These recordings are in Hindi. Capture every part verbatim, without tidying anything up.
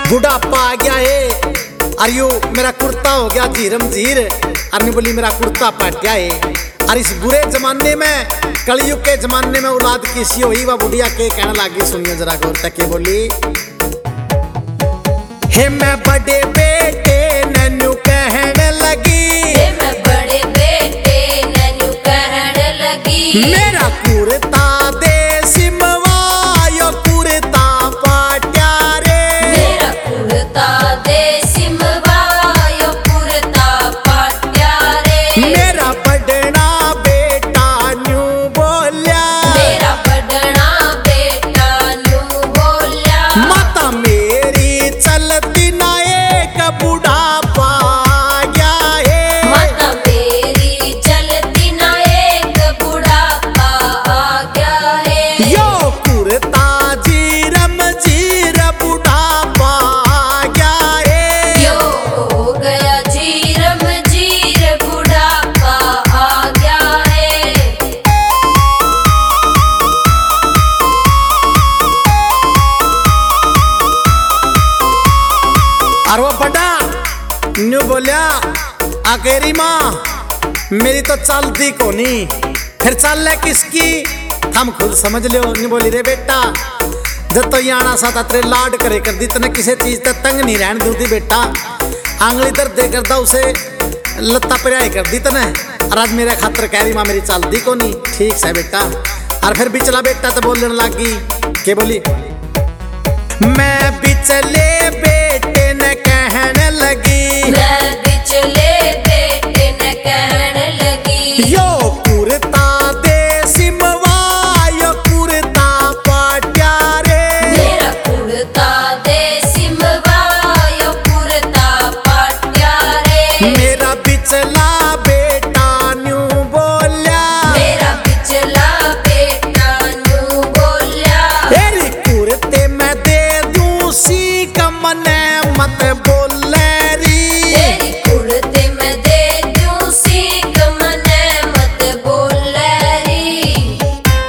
बुढ़ापा आ गया है और यू मेरा कुर्ता हो गया जीरम जीर। अरे बोली मेरा कुर्ता पट गया है। और इस बुरे जमाने में, कलयुग के जमाने में औलाद किसी हुई वह बुढ़िया के कहने लगी। सुनिए जरा गौर तक के बोली, हे मैं बड़े बेटे नन्नू कहने लगी, हे मैं बड़े बेटे नन्नू कहने लगी, मेरा कुर्ता दे सिमवा यो कुर्ता पाट्या रे, मेरा कुर्ता दे सिमवा यो कुर्ता पाट्या रे, मेरा बड़ना बेटा न्यू बोलिया, मेरा बड़ना बेटा न्यू बोलिया, माता मेरी चलती ना एक बुढ़ापा गया है, माता मेरी चलती ना एक बुढ़ापा आ गया है, यो कुर्ता जीरम जीर बुढ़ापा गया है, यो हो गया जीरम जीर बुढ़ापा आ गया है। और वो बड़ा न्यू बोलिया, आकेरी माँ मेरी तो चलती को नहीं, फिर चल किसकी हम खुद समझ लो। न्यू बोली रे बेटा जब तो यहाँ सा था तेरे लाड करे कर दी तने किसी चीज तक तंग नहीं रहने दूती बेटा, आंगली दर्द दे कर दा उसे लत्ता पिराई कर दी तने। और आज मेरे खातर कह रही माँ मेरी चलती को नहीं, ठीक है बेटा। और फिर बिचला बेटा तो बोलने लगी के बोली, मैं बिचले बेटे ने कहने लगी, मैं बिचले बेटे ने कहने लगी, यो कुर्ता दे सिमवा यो कुर्ता पाट्या रे, मेरा कुर्ता दे सिमवा यो कुर्ता पाट्या रे, मेरा बिचला बेटा न्यू बोलिया, मेरा बिचला बेटा न्यू बोलिया, तेरी कुर्ते मैं दे दूं सी कमने मत बोले री, तेरी कुर्ते में दे दूं सीख मने मत बोले री।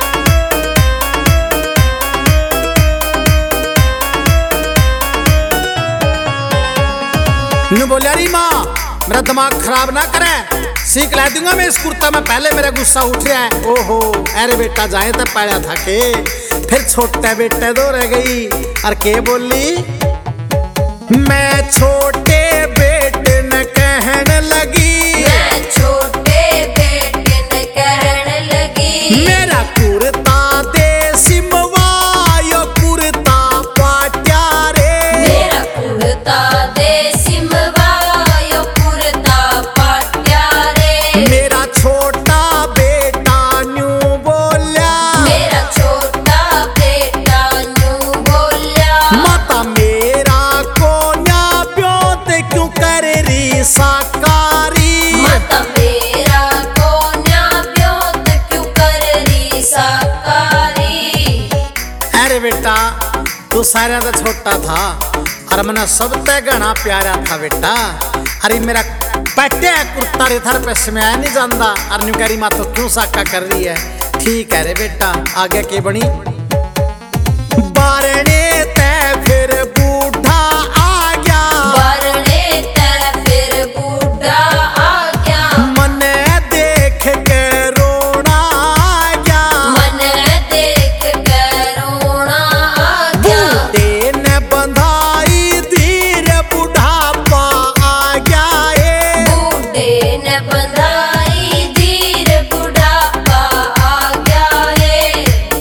न्यू बोलिया री माँ मेरा दिमाग खराब ना करे, सीख ला दूंगा मैं इस कुर्ता में, पहले मेरा गुस्सा उठ रहा है। ओहो अरे बेटा जाए तब पाया था के, फिर छोटे बेटे दो रह गई। और के बोली, मैं छोटे बेटे न कहने लगी, मैं छोटे बेटे ने कहने लगी, मेरा कुर्ता दे सिमवा यो कुर्ता पाट्या रे, मेरा कुर्ता दे सिमवा यो कुर्ता पाट्या रे, मेरा छोटा बेटा न्यू बोलिया, मेरा छोटा बेटा न्यू बोलिया, माता मेरा कोन्या प्योत क्यों कर री साकारी, माता मेरा कोन्या ब्योत क्यों कर री साकारी। अरे बेटा तू सारे तो छोटा था और मना सब ते घना प्यारा था बेटा। अरे मेरा पट्टे कुर्ता रे थर पैसे में आया नहीं जानता, और न्यू करी माँ तो क्यों साका कर रही है। ठीक है रे बेटा आगे के बनी, बारने तय फिर बूढ़ा आ गया, बारने ते फिर बूढ़ा आ गया, मन देख के रोना आ गया, मन देख कर रोना आ गया, बूढ़े ने बंधाई धीर बुढ़ापा आ गया है, बूढ़े ने बंधाई धीर बुढ़ापा आ गया है।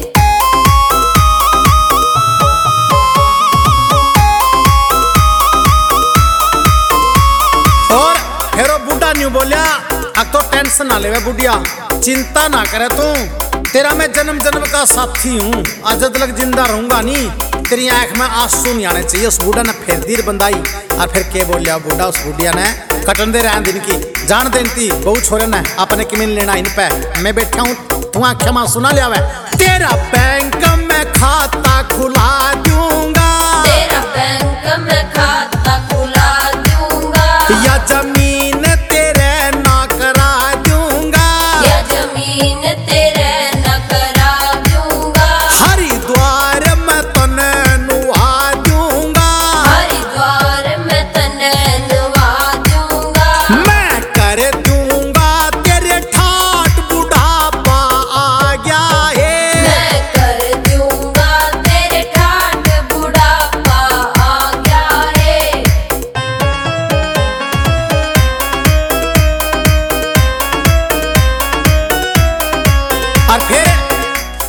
और फिर वो बूढ़ा न्यू बोलिया, अब तो टेंशन ना ले बुढ़िया, चिंता ना करे तू, तेरा मैं जन्म जन्म का साथी हूँ, आज जब तक जिंदा रहूंगा नहीं तेरी आंख में आंसू नहीं आने चाहिए। उस बूढ़ा ने फिर दीर बंदाई। और फिर के बोलिया बूढ़ा उस बुढ़िया ने, कटन दे रहे दिन की जान देती बहु छोरे ने अपने किमिन लेना इन पे, मैं बैठा हूँ तू आंखें मां सुना लिया वे, तेरा बैंक में खाता खुला दूंगा, तेरा बैंक में खाता खुला दूंगा, या जमीन तेरे ना करा दूंगा, या जमीन तेरे न करा दूंगा, हरिद्वार में तने नुहा दूंगा, हरिद्वार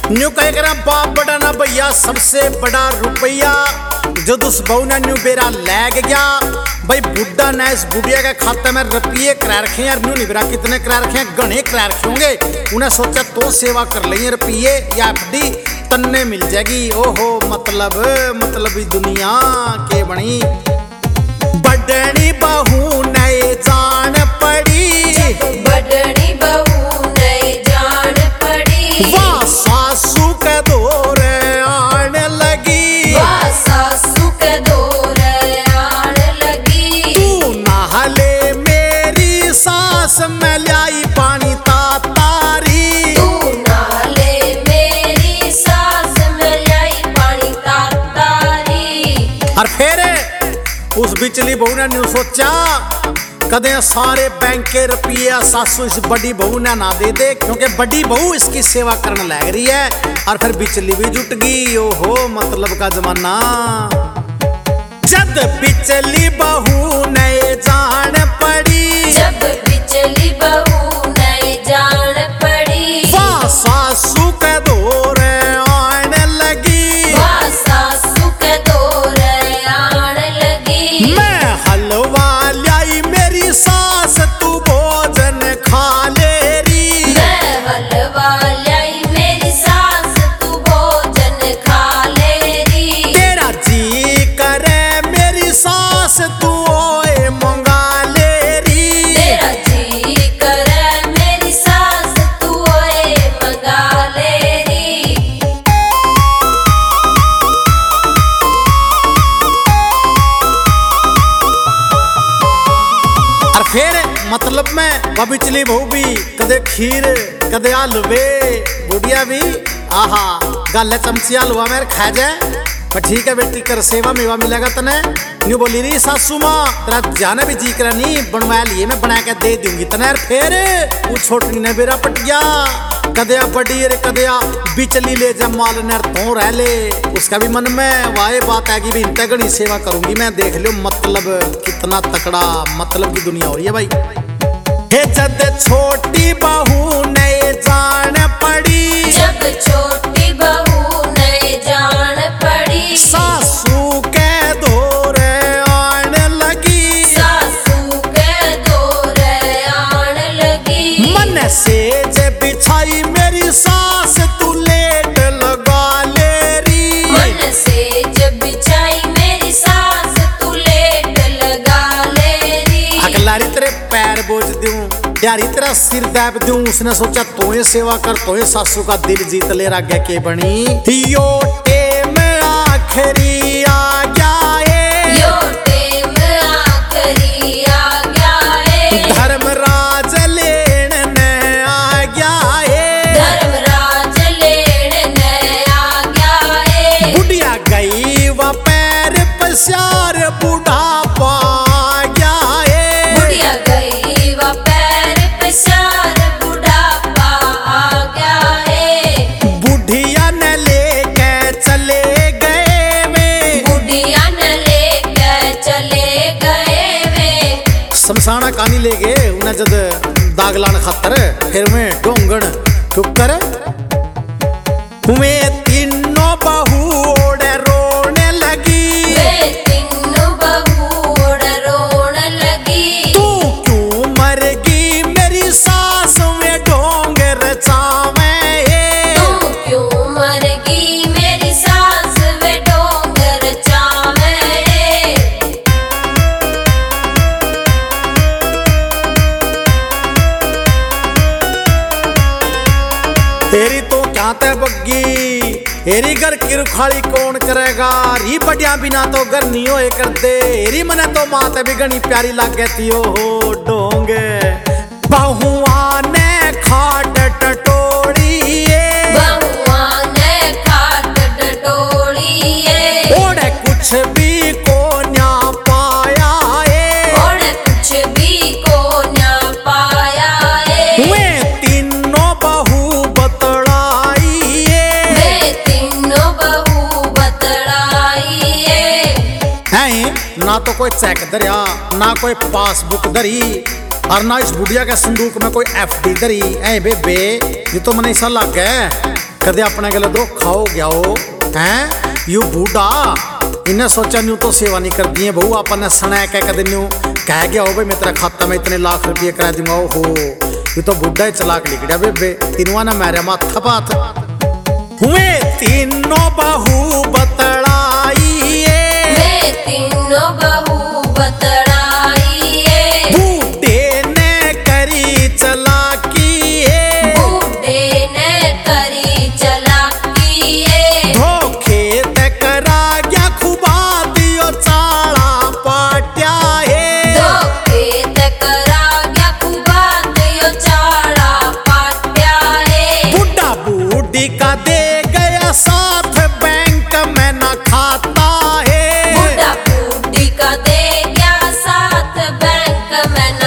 न्यू कह कर बाप बड़ा ना भैया सबसे बड़ा रुपया जो उस बहू ने न्यू बेरा लैग गया भाई बुढ़ा ने इस बुढ़िया के खाते में रुपये करा रखे यार न्यू नहीं बेरा कितने करा रखे हैं घने करा रखे होंगे। उन्हें सोचा तो सेवा कर लेंगे रुपये या एफडी तन्ने मिल जाएगी। ओहो मतलब मतलब दुनिया के बनी बड़नी बहू नए जान पड़ी बड़नी बहू नए जान पड़ी वाह सासू के दौर आने लगी वाह सासू के दौर आने लगी तू नहले मेरी सास में लाई पानी तातारी तू नाले मेरी सास में लाई पानी तातारी। और फिर उस बिचली बहू ने न्यू सोचा कदे सारे बैंक के रुपये सासू इस बड़ी बहू ने ना दे दे क्योंकि बड़ी बहू इसकी सेवा करने लग रही है। और फिर बिचली भी जुट गई। ओहो मतलब का जमाना जब बिचली बहू नए जान पड़ी जब बिचली बहू नए जान पड़ी वाह सासू के दौर आने लगी वाह सासू के दौर आने लगी मैं हलवा लाई मेरी सास तू भोजन खा ले री मैं हलवा लाई मेरी सास तू भोजन खा ले री तेरा जी करे मेरी सास तू ओए मंगा ले री तेरा जी करे मेरी सास तू ओए मंगा ले री। और फिर मतलब में वह बिचली बहू भी कदे खीर कदे हलवे बुढ़िया भी आहा गल चमची हलवा मेरे खा जाए पर ठीक है बेटी कर सेवा मेवा मिलेगा तने न्यू बोली रही सासू माँ तेरा जाना भी जी करा नहीं बनवा लिए मैं बना के दे दूंगी तने। फिर वो छोटी ने बेरा पट गया कदया बड़ी रे कदया बिचली ले जा माल नर तो रह ले उसका भी मन में वाहे बात है कि भी इंते गणी सेवा करूंगी मैं देख लो मतलब कितना तकड़ा मतलब की दुनिया हो रही है भाई। हे जद छोटी बहू नए जान पड़ी जब छोटी बहू नए जान पड़ी सासू के दौर आने लगी सासू के दौर आने लगी मन से जे बिछाई मेरी सास तू लेट लगा ले री मन से जब बिछाई मेरी सास तू लेट लगा ले री अगलारी तेरे पैर बोझ दूं यारी तेरा सिर दाब दूं उसने सोचा तोए सेवा कर तोए सासू का दिल जीत ले आगे के बनी यो टेम आखिरी आ गया है यो टेम आखिरी आ गया है धर्मराज लेन ने आ गया है धर्मराज लेन ने आ गया है बुढ़िया गई व पैर पसार बुढ़ापा आ गया है बुढ़िया गई व पैर पसार बुढ़ापा आ गया है बुढ़िया ने लेके चले गए वे बुढ़िया ने लेके चले गए वे शमशाना कानी ले गए उन्हें जद दागलान खातर फिर में डोंगन ठुकर उमें तीनों बहू ओढ़े रोने लगी वे तीनों बहू रोने लगी तू क्यों मर गई मेरी सास में डोंगर चावे तू क्यों मर गई मेरी सास वे डोंगर चावे तेरी तो क्या ते बग्गी हेरी घर की रुखाली कौन करेगा री बढ़िया बिना तो घर नहीं होए करते हेरी मने तो माते भी घनी प्यारी लागे थी ओ हो डोंगे बहुआ ने खाट टटोड़ी बहुआ ने खाट टटोली ओढ़े कुछ भी को न्या पाया है और कुछ भी को ना पाया है वे तीनों बहू बतड़ाई वे तीनों बहू बतड़ाई है ना तो कोई चेक धरिया ना कोई पासबुक धरी और ना इस बुढ़िया के संदूक में कोई एफडी धरी ऐ बेबे ये तो मने ऐसा लग है कदे अपने गले धोखा हो गया हो हैं यू बूढ़ा इन्हें सोचा न्यू तो सेवा नहीं कर दिए बहू अपन सना कह कदे न्यू कह गया हो भाई मैं तेरा खाता में इतने लाख रुपये करा दूंगा हो ये तो बुढ़ा ही चलाक निकलिया बेबे तीनों ना मेरे माथा पाथ हुए तीनों बहू बतड़ाई मैं तीनों बहू बतड़ाई बूढ़े ने करी चलाकी बूढ़े ने करी चलाकी धोखे ते करा गया खुबा दियो चाला पाट्या है धोखे ते करा गया खुबा दियो चाला पाट्या है बुढ़ा बूढ़ी का दे गया साथ बैंक में ना खाता है बुढ़ा बूढ़ी का दे गया साथ बैंक में ना